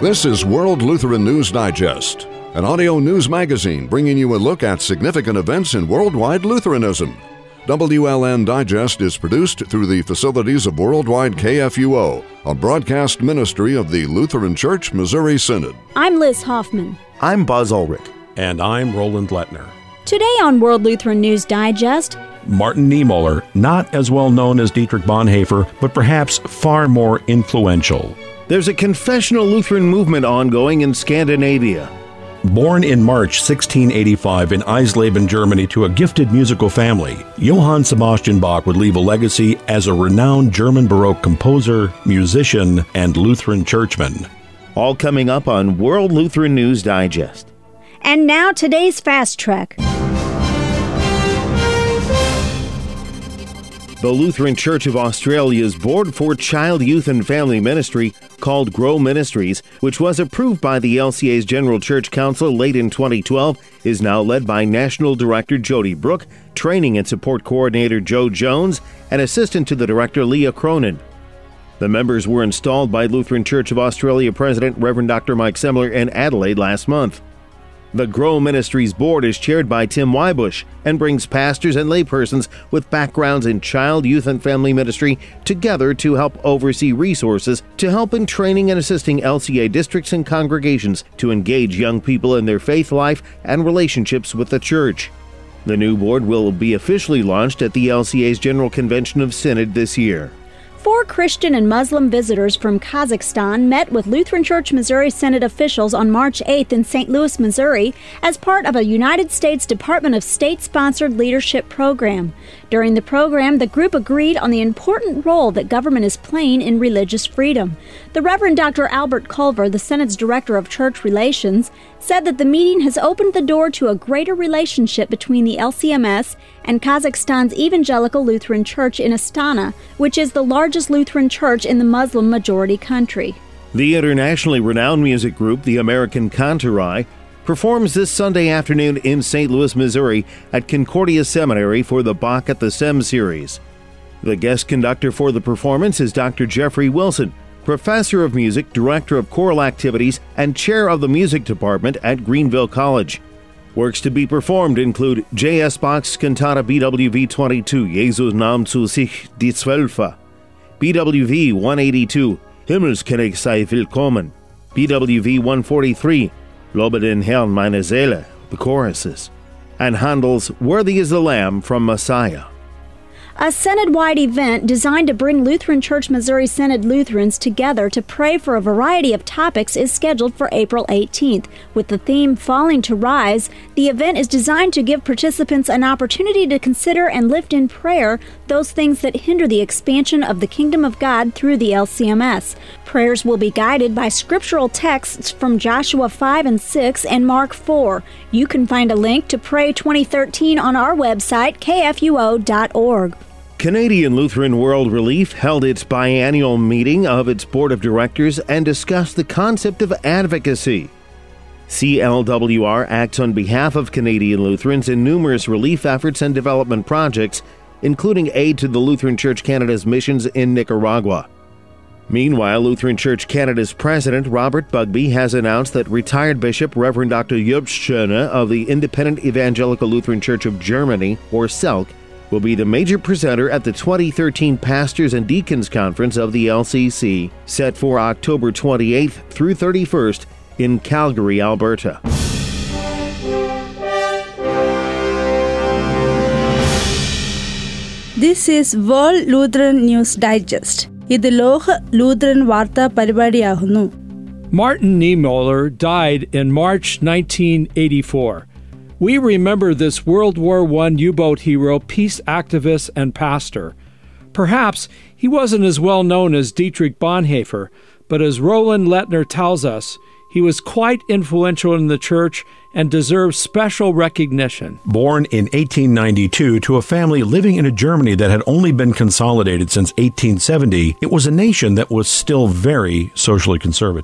This is World Lutheran News Digest, an audio news magazine bringing you a look at significant events in worldwide Lutheranism. WLN Digest is produced through the facilities of Worldwide KFUO, a broadcast ministry of the Lutheran Church Missouri Synod. I'm Liz Hoffman. I'm Buzz Ulrich. And I'm Roland Lettner. Today on World Lutheran News Digest, Martin Niemöller, not as well known as Dietrich Bonhoeffer, but perhaps far more influential. There's a confessional Lutheran movement ongoing in Scandinavia. Born in March 1685 in Eisleben, Germany, to a gifted musical family, Johann Sebastian Bach would leave a legacy as a renowned German Baroque composer, musician, and Lutheran churchman. All coming up on World Lutheran News Digest. And now today's Fast Track. The Lutheran Church of Australia's Board for Child, Youth and Family Ministry, called Grow Ministries, which was approved by the LCA's General Church Council late in 2012, is now led by National Director Jody Brook, Training and Support Coordinator Joe Jones, and Assistant to the Director Leah Cronin. The members were installed by Lutheran Church of Australia President Reverend Dr. Mike Semler in Adelaide last month. The Grow Ministries Board is chaired by Tim Wybush and brings pastors and laypersons with backgrounds in child, youth, and family ministry together to help oversee resources to help in training and assisting LCA districts and congregations to engage young people in their faith life and relationships with the church. The new board will be officially launched at the LCA's General Convention of Synod this year. 4 Christian and Muslim visitors from Kazakhstan met with Lutheran Church Missouri Synod officials on March 8th in St. Louis, Missouri, as part of a United States Department of State-sponsored leadership program. During the program, the group agreed on the important role that government is playing in religious freedom. The Reverend Dr. Albert Culver, the Synod's Director of Church Relations, said that the meeting has opened the door to a greater relationship between the LCMS and Kazakhstan's Evangelical Lutheran Church in Astana, which is the largest Lutheran church in the Muslim-majority country. The internationally renowned music group, the American Cantorai, performs this Sunday afternoon in St. Louis, Missouri at Concordia Seminary for the Bach at the Sem series. The guest conductor for the performance is Dr. Jeffrey Wilson, Professor of Music, Director of Choral Activities, and Chair of the Music Department at Greenville College. Works to be performed include J.S. Bach's Cantata BWV 22, Jesus nahm zu sich die Zwölfe, BWV 182, Himmelskönig sei willkommen, BWV 143, Lobe den Herrn meine Seele, the choruses, and Handel's Worthy is the Lamb from Messiah. A Synod-wide event designed to bring Lutheran Church Missouri Synod Lutherans together to pray for a variety of topics is scheduled for April 18th. With the theme Falling to Rise, the event is designed to give participants an opportunity to consider and lift in prayer those things that hinder the expansion of the kingdom of God through the LCMS. Prayers will be guided by scriptural texts from Joshua 5 and 6 and Mark 4. You can find a link to Pray 2013 on our website, kfuo.org. Canadian Lutheran World Relief held its biannual meeting of its board of directors and discussed the concept of advocacy. CLWR acts on behalf of Canadian Lutherans in numerous relief efforts and development projects, including aid to the Lutheran Church Canada's missions in Nicaragua. Meanwhile, Lutheran Church Canada's president, Robert Bugbee, has announced that retired Bishop Reverend Dr. Jobst Schöne of the Independent Evangelical Lutheran Church of Germany, or SELC, will be the major presenter at the 2013 Pastors and Deacons Conference of the LCC, set for October 28th through 31st in Calgary, Alberta. This is World Lutheran News Digest. ഇത് ലോക ലൂത്രൻ വാർത്താ പരിപാടിയാകുന്നു. Martin Niemöller died in March 1984. We remember this World War I U-boat hero, peace activist, and pastor. Perhaps he wasn't as well known as Dietrich Bonhoeffer, but as Roland Lettner tells us, he was quite influential in the church and deserves special recognition. Born in 1892 to a family living in a Germany that had only been consolidated since 1870, it was a nation that was still very socially conservative.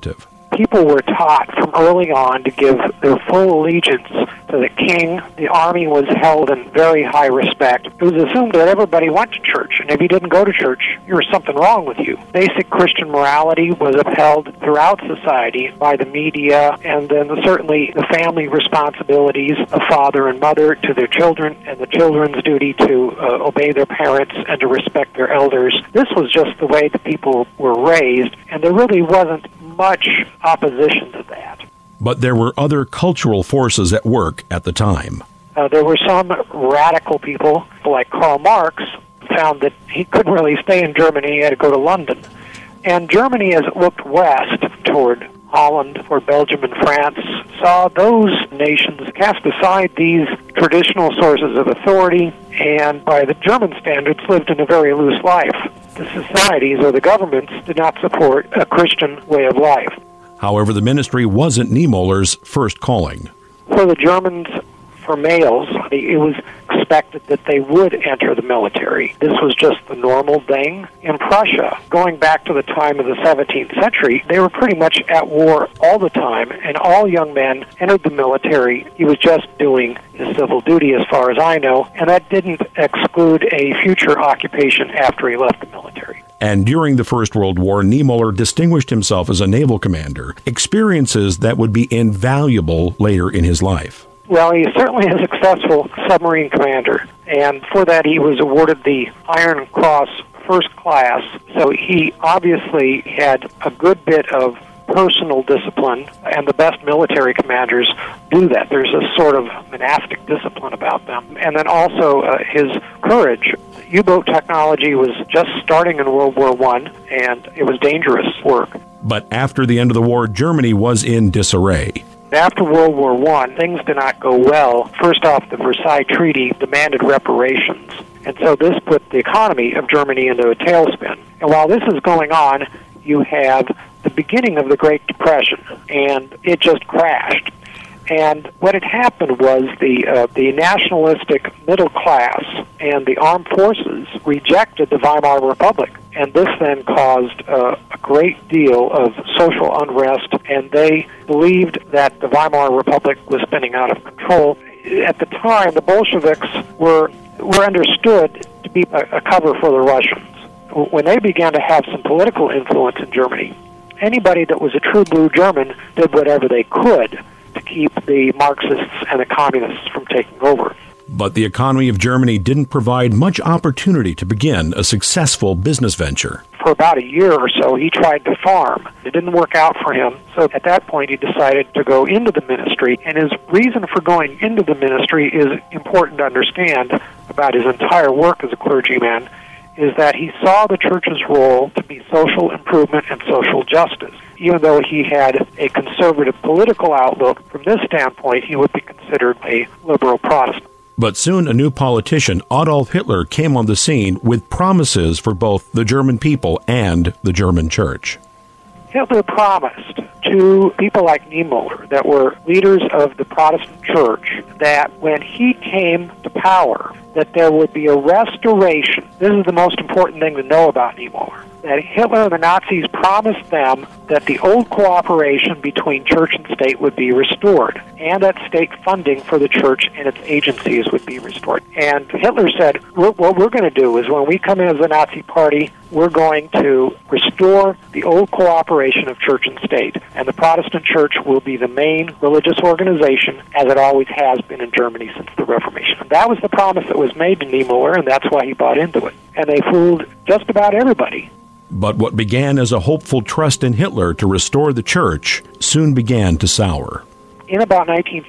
people were taught from early on to give their full allegiance to the king. The army was held in very high respect. It was assumed that everybody went to church, and if you didn't go to church, there was something wrong with you. Basic Christian morality was upheld throughout society by the media, and then certainly the family responsibilities of father and mother to their children, and the children's duty to obey their parents and to respect their elders. This was just the way the people were raised, and there really wasn't much opposition to that. But there were other cultural forces at work at the time. There were some radical people, like Karl Marx, found that he couldn't really stay in Germany, he had to go to London. And Germany, as it looked west toward Holland, toward Belgium and France, saw those nations cast aside these traditional sources of authority, and by the German standards lived in a very loose life. The societies or the governments did not support a Christian way of life. However, the ministry wasn't Niemöller's first calling. For the Germans, for males, it was expected that they would enter the military. This was just the normal thing. In Prussia, going back to the time of the 17th century, they were pretty much at war all the time, and all young men entered the military. He was just doing his civil duty, as far as I know, and that didn't exclude a future occupation after he left the military. And during the First World War, Niemöller distinguished himself as a naval commander, experiences that would be invaluable later in his life. Well, he certainly a successful submarine commander, and for that he was awarded the Iron Cross First Class, so he obviously had a good bit of personal discipline, and the best military commanders do that. There's a sort of monastic discipline about them. And then also his courage. U-boat technology was just starting in World War I, and it was dangerous work. But after the end of the war, Germany was in disarray. After World War I, things did not go well. First off, the Versailles Treaty demanded reparations, and so this put the economy of Germany into a tailspin. And while this is going on, you have the beginning of the Great Depression, and it just crashed. And what had happened was the nationalistic middle class and the armed forces rejected the Weimar Republic. And this then caused a great deal of social unrest, and they believed that the Weimar Republic was spinning out of control. At the time, the Bolsheviks were understood to be a cover for the Russians. When they began to have some political influence in Germany, anybody that was a true blue German did whatever they could to keep the Marxists and the communists from taking over. But the economy of Germany didn't provide much opportunity to begin a successful business venture. For about a year or so, he tried to farm. It didn't work out for him, so at that point he decided to go into the ministry, and his reason for going into the ministry is important to understand about his entire work as a clergyman, is that he saw the church's role to be social improvement and social justice. Even though he had a conservative political outlook, from this standpoint, he would be considered a liberal Protestant. But soon a new politician, Adolf Hitler, came on the scene with promises for both the German people and the German church. Hitler promised to people like Niemöller, that were leaders of the Protestant church, that when he came to power, that there would be a restoration. This is the most important thing to know about Niemöller. That Hitler and the Nazis promised them that the old cooperation between church and state would be restored, and that state funding for the church and its agencies would be restored. And Hitler said, what we're going to do is when we come in as the Nazi Party, we're going to restore the old cooperation of church and state, and the Protestant church will be the main religious organization, as it always has been in Germany since the Reformation. And that was the promise that was made to Niemöller, and that's why he bought into it. And they fooled just about everybody. But what began as a hopeful trust in Hitler to restore the church soon began to sour. In about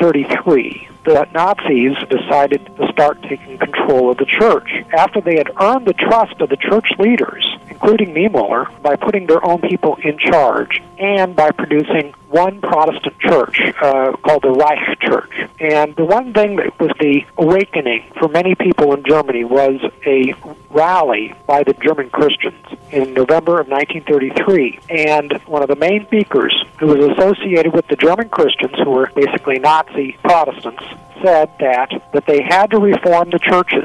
1933, the Nazis decided to start taking control of the church after they had earned the trust of the church leaders, including Niemöller, by putting their own people in charge and by producing one Protestant church called the Reich Church. And the one thing that was the awakening for many people in Germany was a rally by the German Christians in November of 1933. And one of the main speakers, who was associated with the German Christians, who were basically Nazi Protestants, said that they had to reform the churches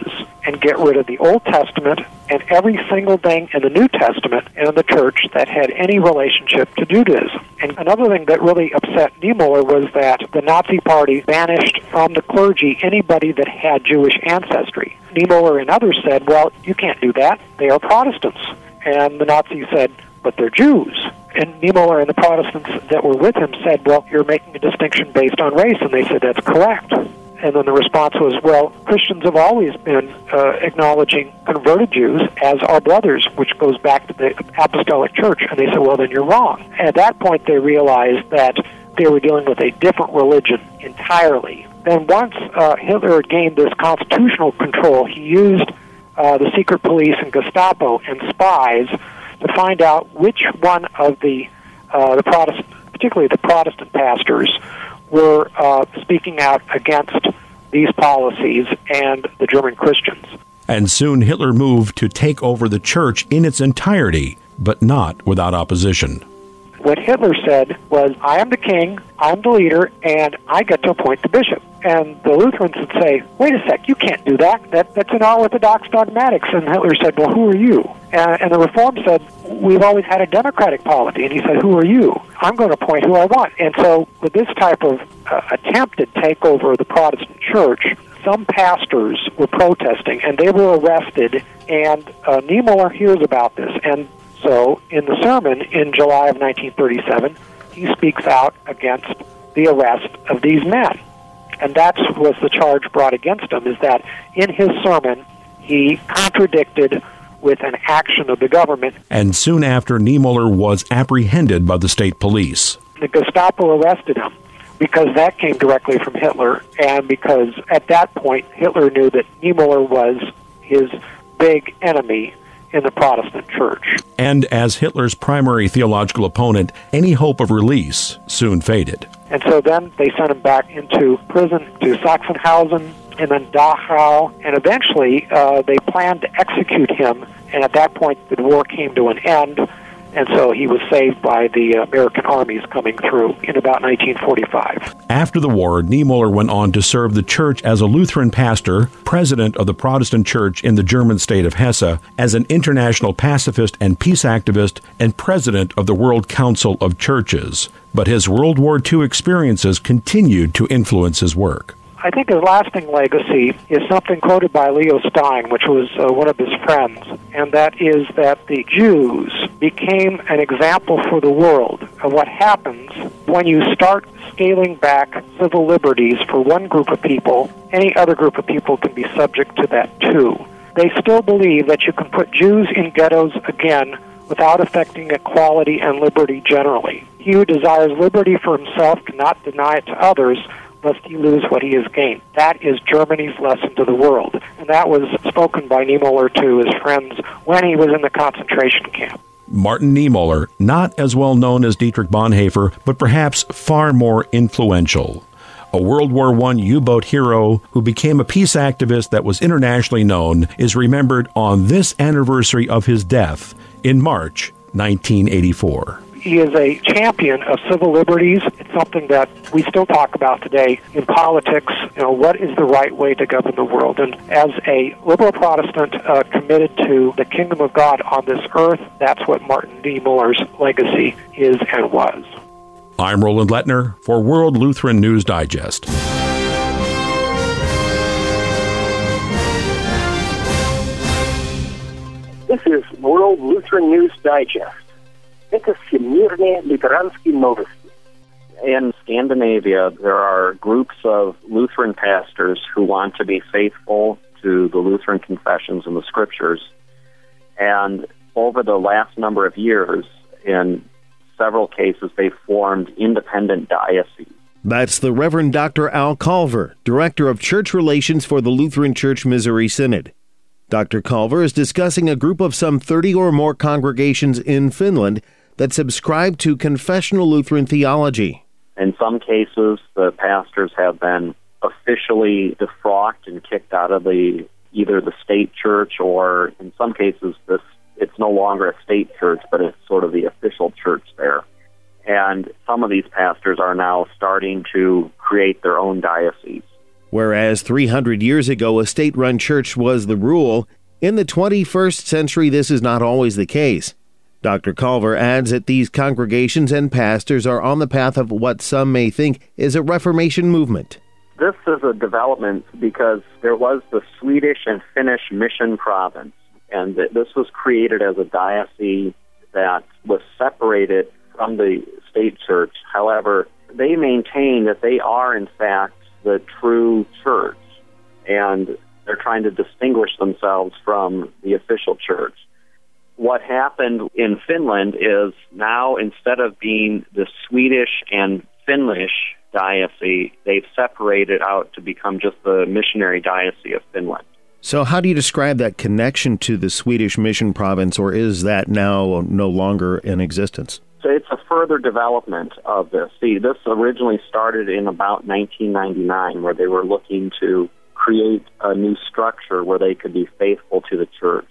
and get rid of the Old Testament and every single thing in the New Testament and in the church that had any relationship to Judaism. And another thing that really upset Niemöller was that the Nazi Party banished from the clergy anybody that had Jewish ancestry. Niemöller and others said, well, you can't do that. They are Protestants. And the Nazis said, but they're Jews. And Niemöller and the Protestants that were with him said, well, you're making a distinction based on race. And they said, that's correct. And then the response was, well, Christians have always been acknowledging converted Jews as our brothers, which goes back to the Apostolic Church. And they said, well, then you're wrong. At that point, they realized that they were dealing with a different religion entirely. Then once Hitler had gained this constitutional control, he used the secret police and Gestapo and spies to find out which one of the Protestant, particularly the Protestant pastors, were speaking out against these policies and the German Christians. And soon Hitler moved to take over the church in its entirety, but not without opposition. What Hitler said was, I am the king, I'm the leader, and I get to appoint the bishop. And the Lutherans would say, wait a sec, you can't do that. That's an unorthodox dogmatics. And Hitler said, well, who are you? And the Reform said, we've always had a democratic polity. And he said, who are you? I'm going to appoint who I want. And so with this type of attempted takeover of the Protestant church, some pastors were protesting, and they were arrested, and Niemöller hears about this. And so in the sermon in July of 1937, he speaks out against the arrest of these men. And that was the charge brought against him, is that in his sermon, he contradicted with an action of the government. And soon after, Niemöller was apprehended by the state police. The Gestapo arrested him because that came directly from Hitler, and because at that point, Hitler knew that Niemöller was his big enemy in the Protestant church. And as Hitler's primary theological opponent, any hope of release soon faded. And so then they sent him back into prison to Sachsenhausen and then Dachau, and eventually they planned to execute him, and at that point the war came to an end, and so he was saved by the American armies coming through in about 1945. After the war, Niemöller went on to serve the church as a Lutheran pastor, president of the Protestant church in the German state of Hesse, as an international pacifist and peace activist, and president of the World Council of Churches. But his World War II experiences continued to influence his work. I think his lasting legacy is something quoted by Leo Stein, which was one of his friends, and that is that the Jews became an example for the world of what happens when you start scaling back civil liberties for one group of people. Any other group of people can be subject to that too. They still believe that you can put Jews in ghettos again without affecting equality and liberty generally. He who desires liberty for himself cannot deny it to others, lest he lose what he has gained. That is Germany's lesson to the world. And that was spoken by Niemöller to his friends when he was in the concentration camp. Martin Niemöller, not as well known as Dietrich Bonhoeffer, but perhaps far more influential. A World War I U-boat hero who became a peace activist that was internationally known, is remembered on this anniversary of his death in March 1984. He is a champion of civil liberties. It's something that we still talk about today in politics. What is the right way to govern the world? And as a liberal Protestant committed to the kingdom of God on this earth, that's what Martin Niemöller's legacy is and was. I'm Roland Lettner for World Lutheran News Digest. This is World Lutheran News Digest. Это всемирные лютеранские новости. In Scandinavia, there are groups of Lutheran pastors who want to be faithful to the Lutheran confessions and the scriptures. And over the last number of years, in several cases, they formed independent dioceses. That's the Reverend Dr. Al Culver, Director of Church Relations for the Lutheran Church Missouri Synod. Dr. Culver is discussing a group of some 30 or more congregations in Finland that subscribe to confessional Lutheran theology. In some cases, the pastors have been officially defrocked and kicked out of either the state church, or in some cases, it's no longer a state church, but it's sort of the official church there. And some of these pastors are now starting to create their own dioceses. Whereas 300 years ago, a state-run church was the rule, in the 21st century this is not always the case. Dr. Culver adds that these congregations and pastors are on the path of what some may think is a Reformation movement. This is a development because there was the Swedish and Finnish mission province, and this was created as a diocese that was separated from the state church. However, they maintain that they are, in fact, the true church, and they're trying to distinguish themselves from the official church. What happened in Finland is now, instead of being the Swedish and Finnish diocese, they've separated out to become just the missionary diocese of Finland. So how do you describe that connection to the Swedish mission province, or is that now no longer in existence? So it's a further development of this. See, this originally started in about 1999, where they were looking to create a new structure where they could be faithful to the church.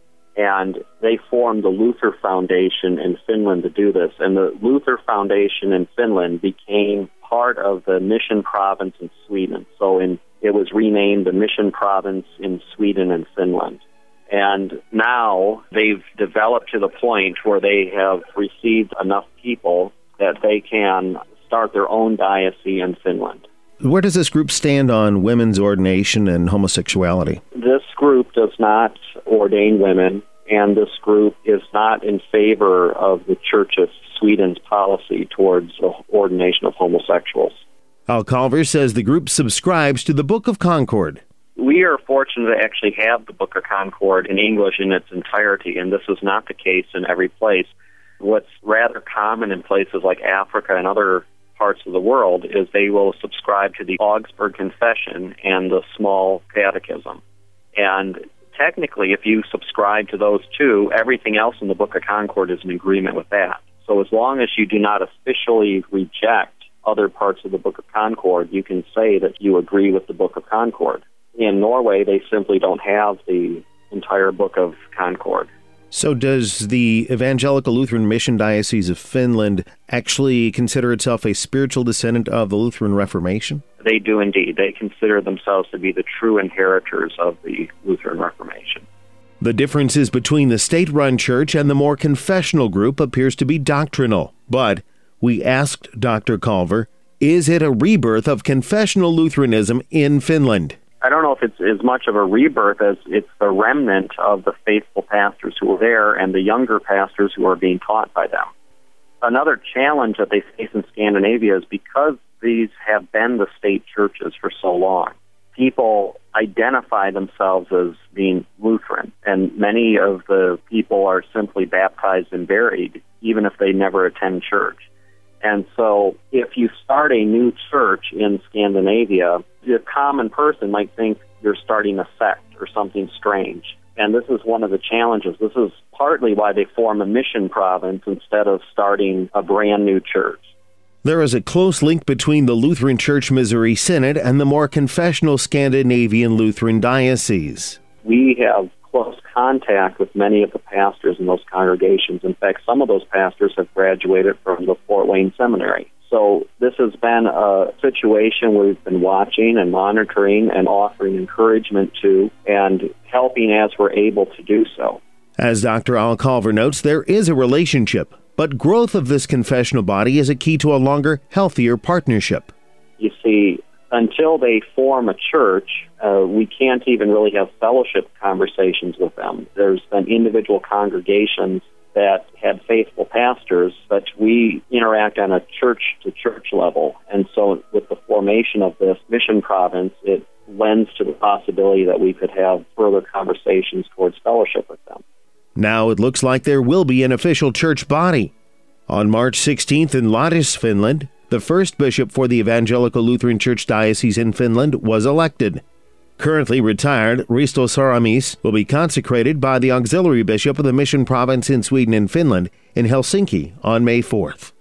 And they formed the Luther Foundation in Finland to do this. And the Luther Foundation in Finland became part of the mission province in Sweden. So it was renamed the Mission Province in Sweden and Finland. And now they've developed to the point where they have received enough people that they can start their own diocese in Finland. Where does this group stand on women's ordination and homosexuality? This group does not ordain women, and this group is not in favor of the Church of Sweden's policy towards the ordination of homosexuals. Al Culver says the group subscribes to the Book of Concord. We are fortunate to actually have the Book of Concord in English in its entirety, and this is not the case in every place. What's rather common in places like Africa and other parts of the world is they will subscribe to the Augsburg Confession and the Small Catechism. And technically, if you subscribe to those two, everything else in the Book of Concord is in agreement with that. So as long as you do not officially reject other parts of the Book of Concord, you can say that you agree with the Book of Concord. In Norway, they simply don't have the entire Book of Concord. So does the Evangelical Lutheran Mission Diocese of Finland actually consider itself a spiritual descendant of the Lutheran Reformation? They do indeed. They consider themselves to be the true inheritors of the Lutheran Reformation. The differences between the state-run church and the more confessional group appears to be doctrinal. But we asked Dr. Culver, is it a rebirth of confessional Lutheranism in Finland? I don't know if it's as much of a rebirth as it's the remnant of the faithful pastors who were there and the younger pastors who are being taught by them. Another challenge that they face in Scandinavia is because these have been the state churches for so long, people identify themselves as being Lutheran, and many of the people are simply baptized and buried, even if they never attend church. And so if you start a new church in Scandinavia, the common person might think you're starting a sect or something strange. And this is one of the challenges. This is partly why they form a mission province instead of starting a brand new church. There is a close link between the Lutheran Church Missouri Synod and the more confessional Scandinavian Lutheran diocese. We have close contact with many of the pastors in those congregations. In fact, some of those pastors have graduated from the Fort Wayne Seminary. So this has been a situation we've been watching and monitoring and offering encouragement to and helping as we're able to do so. As Dr. Al Culver notes, there is a relationship, but growth of this confessional body is a key to a longer, healthier partnership. You see, until they form a church, we can't even really have fellowship conversations with them. There's been individual congregations that had faithful pastors, but we interact on a church-to-church level. And so with the formation of this mission province, it lends to the possibility that we could have further conversations towards fellowship with them. Now it looks like there will be an official church body. On March 16th in Lahtis, Finland, the first bishop for the Evangelical Lutheran Church Diocese in Finland was elected. Currently retired, Risto Soramies will be consecrated by the auxiliary bishop of the mission province in Sweden and Finland in Helsinki on May 4th.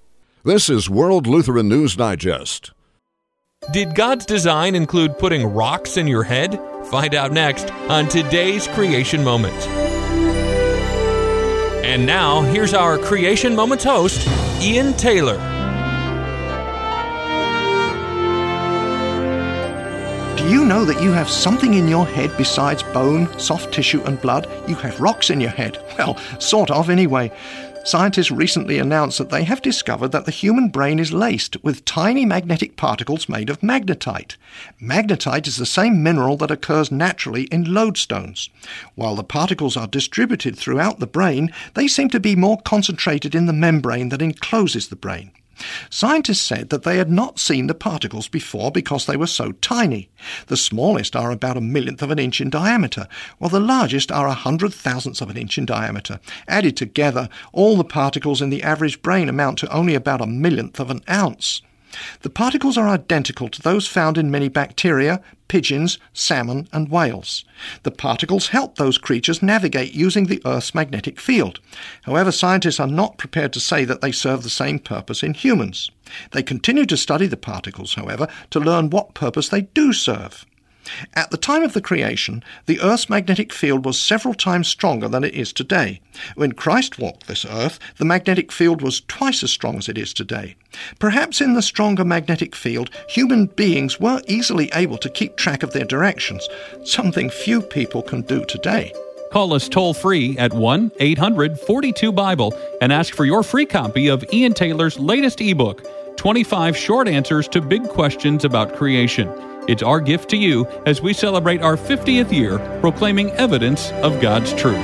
This is World Lutheran News Digest. Did God's design include putting rocks in your head? Find out next on today's Creation Moment. And now, here's our Creation Moments host, Ian Taylor. Do you know that you have something in your head besides bone, soft tissue and blood? You have rocks in your head. Well, sort of anyway. Scientists recently announced that they have discovered that the human brain is laced with tiny magnetic particles made of magnetite. Magnetite is the same mineral that occurs naturally in lodestones. While the particles are distributed throughout the brain, they seem to be more concentrated in the membrane that encloses the brain. Scientists said that they had not seen the particles before because they were so tiny. The smallest are about 1/1000th of an inch in diameter, while the largest are 100,000ths of an inch in diameter. Added together, all the particles in the average brain amount to only about 1/1000th of an ounce. The particles are identical to those found in many bacteria, pigeons, salmon, and whales. The particles help those creatures navigate using the Earth's magnetic field. However, scientists are not prepared to say that they serve the same purpose in humans. They continue to study the particles, however, to learn what purpose they do serve. At the time of the creation, the Earth's magnetic field was several times stronger than it is today. When Christ walked this earth, the magnetic field was twice as strong as it is today. Perhaps in the stronger magnetic field, human beings were easily able to keep track of their directions, something few people can do today. Call us toll-free at 1-800-42-BIBLE and ask for your free copy of Ian Taylor's latest ebook, 25 Short Answers to Big Questions About Creation. It's our gift to you as we celebrate our 50th year proclaiming evidence of God's truth.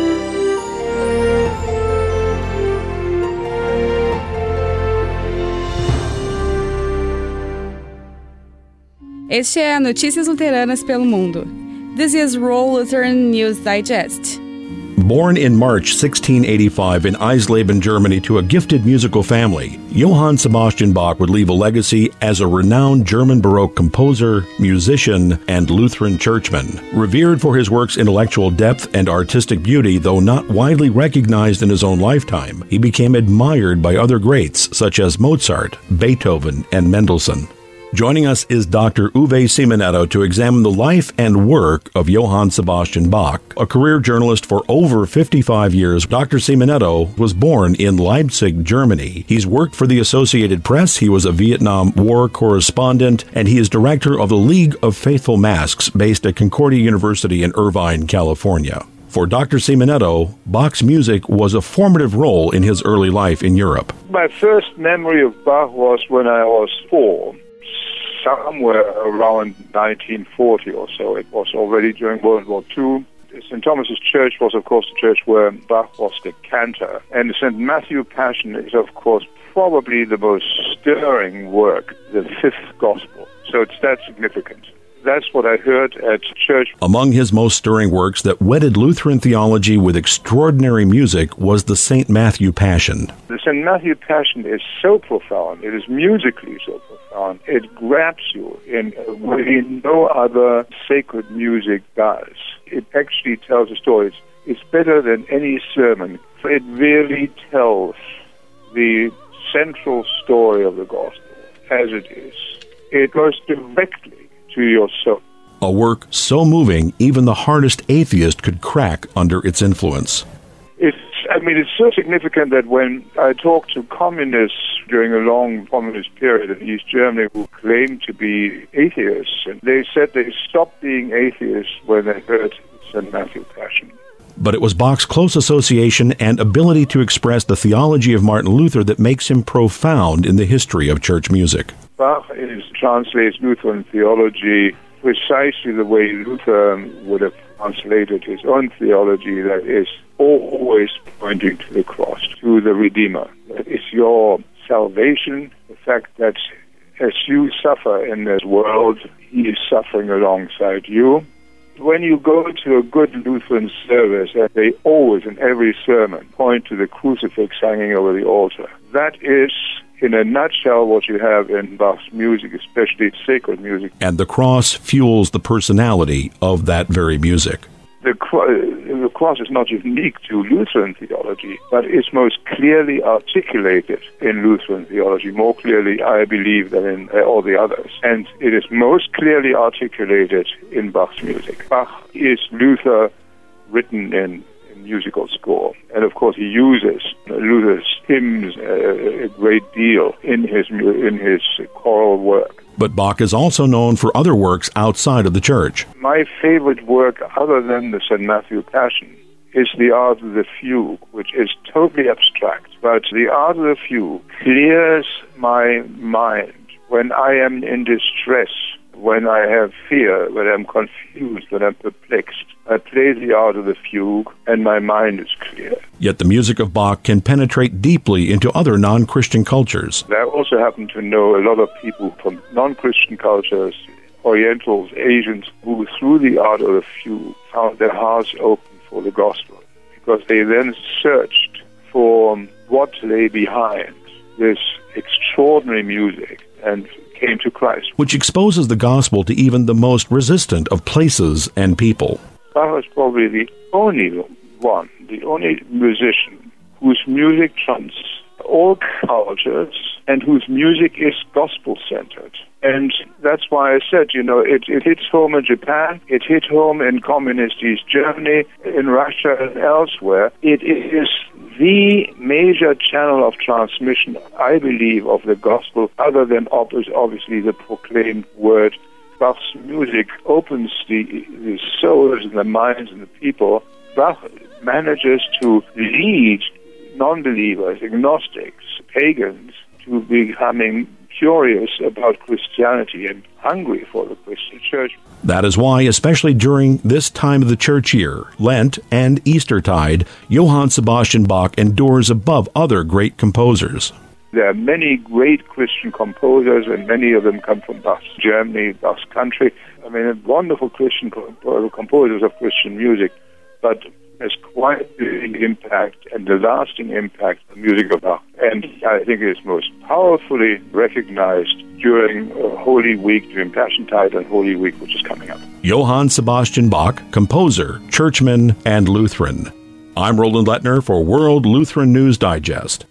Este é Notícias Luteranas pelo Mundo. This is World Lutheran News Digest. Born in March 1685 in Eisleben, Germany, to a gifted musical family, Johann Sebastian Bach would leave a legacy as a renowned German Baroque composer, musician, and Lutheran churchman. Revered for his work's intellectual depth and artistic beauty, though not widely recognized in his own lifetime, he became admired by other greats such as Mozart, Beethoven, and Mendelssohn. Joining us is Dr. Uwe Simonetto to examine the life and work of Johann Sebastian Bach. A career journalist for over 55 years, Dr. Simonetto was born in Leipzig, Germany. He's worked for the Associated Press, he was a Vietnam War correspondent, and he is director of the League of Faithful Masks based at Concordia University in Irvine, California. For Dr. Simonetto, Bach's music was a formative role in his early life in Europe. My first memory of Bach was when I was 4. Somewhere around 1940 or so. It was already during World War II. St. Thomas's Church was, of course, the church where Bach was the cantor. And the St. Matthew Passion is, of course, probably the most stirring work, the fifth gospel. So it's that significant. That's what I heard at church. Among his most stirring works that wedded Lutheran theology with extraordinary music was the St. Matthew Passion. The St. Matthew Passion is so profound. It is musically so profound. It grabs you in a way no other sacred music does. It actually tells a story. It's better than any sermon. It really tells the central story of the gospel as it is. It goes directly to your soul. A work so moving, even the hardest atheist could crack under its influence. It's so significant that when I talked to communists during a long communist period in East Germany who claimed to be atheists, and they said they stopped being atheists when they heard St. Matthew Passion. But it was Bach's close association and ability to express the theology of Martin Luther that makes him profound in the history of church music. Bach translates Lutheran theology precisely the way Luther would have translated his own theology, that is always pointing to the cross, to the Redeemer. That is your salvation, the fact that as you suffer in this world, he is suffering alongside you. When you go to a good Lutheran service, they always, in every sermon, point to the crucifix hanging over the altar. That is, in a nutshell, what you have in Bach's music, especially sacred music. And the cross fuels the personality of that very music. The cross is not unique to Lutheran theology, but it's most clearly articulated in Lutheran theology, more clearly, I believe, than in all the others. And it is most clearly articulated in Bach's music. Bach is Luther written in musical score. And of course he uses Luther's hymns a great deal in his choral work. But Bach is also known for other works outside of the church. My favorite work, other than the St. Matthew Passion, is the Art of the Fugue, which is totally abstract. But the Art of the Fugue clears my mind when I am in distress, when I have fear, when I'm confused, when I'm perplexed. I play the Art of the Fugue, and my mind is clear. Yet the music of Bach can penetrate deeply into other non-Christian cultures. I also happen to know a lot of people from non-Christian cultures, Orientals, Asians, who through the Art of the Fugue found their hearts open for the gospel, because they then searched for what lay behind this extraordinary music and came to Christ. Which exposes the gospel to even the most resistant of places and people. Bach was probably the only one, the only musician whose music trumps all cultures and whose music is gospel-centered. And that's why I said, it hits home in Japan, it hit home in communist East Germany, in Russia and elsewhere. It is the major channel of transmission, I believe, of the gospel, other than obviously the proclaimed word. Bach's music opens the souls and the minds of the people. Bach manages to lead non-believers, agnostics, pagans, to becoming curious about Christianity and hungry for the Christian church. That is why, especially during this time of the church year, Lent and Eastertide, Johann Sebastian Bach endures above other great composers. There are many great Christian composers, and many of them come from Bach's Germany, Bach's country. Wonderful Christian composers of Christian music, but has quite the impact and the lasting impact of the music of Bach. And I think it is most powerfully recognized during Holy Week, during Passiontide and Holy Week, which is coming up. Johann Sebastian Bach, composer, churchman, and Lutheran. I'm Roland Lettner for World Lutheran News Digest.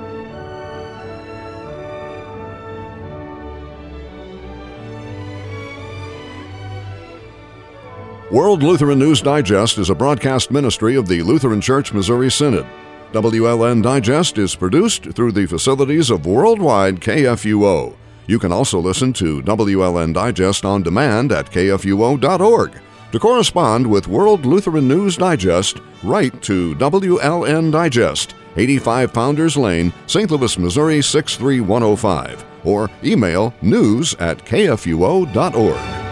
World Lutheran News Digest is a broadcast ministry of the Lutheran Church Missouri Synod. WLN Digest is produced through the facilities of Worldwide KFUO. You can also listen to WLN Digest on demand at kfuo.org. To correspond with World Lutheran News Digest, write to WLN Digest, 85 Founders Lane, St. Louis, Missouri 63105, or email news@kfuo.org.